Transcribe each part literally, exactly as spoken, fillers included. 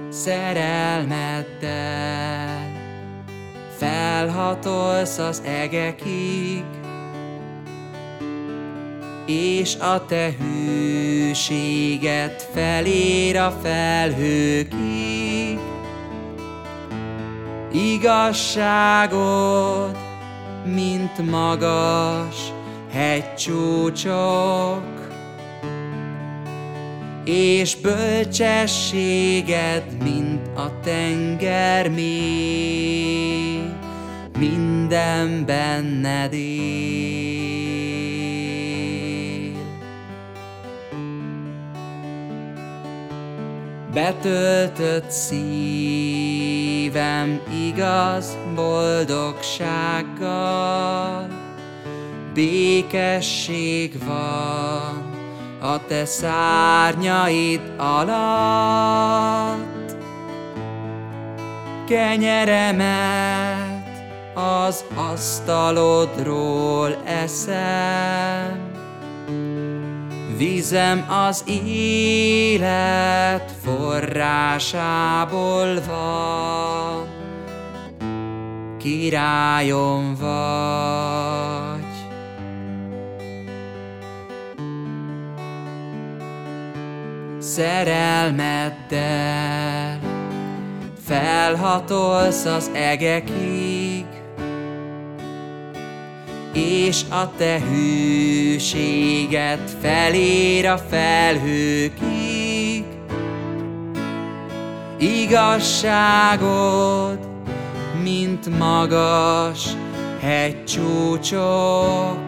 Szerelmeddel felhatolsz az egekig, és a te hűséged felér a felhőkig. Igazságod, mint magas hegycsúcsok, és bölcsességed, mint a tenger mély, minden benned él. Betöltött szívem igaz boldogsággal, békesség van a te szárnyaid alatt. Kenyeremet az asztalodról eszem, vizem az élet forrásából van. Királyom vagy. Szerelmeddel felhatolsz az egekig, és a te hűséged felér a felhőkig. Igazságod, mint magas hegycsúcsok,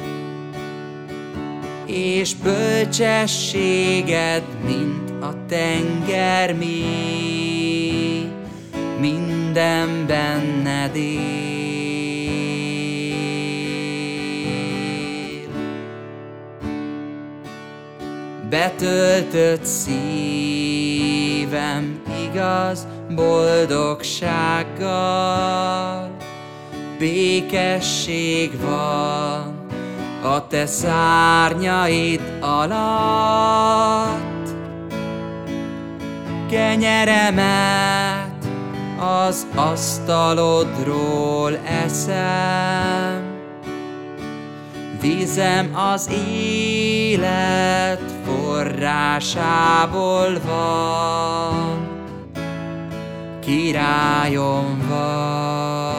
és bölcsességed, mint a tenger mély, minden benned él. Betöltött szívem igaz boldogsággal, békesség van a te szárnyaid alatt. Kenyeremet az asztalodról eszem, vizem az élet forrásából van. Királyom vagy.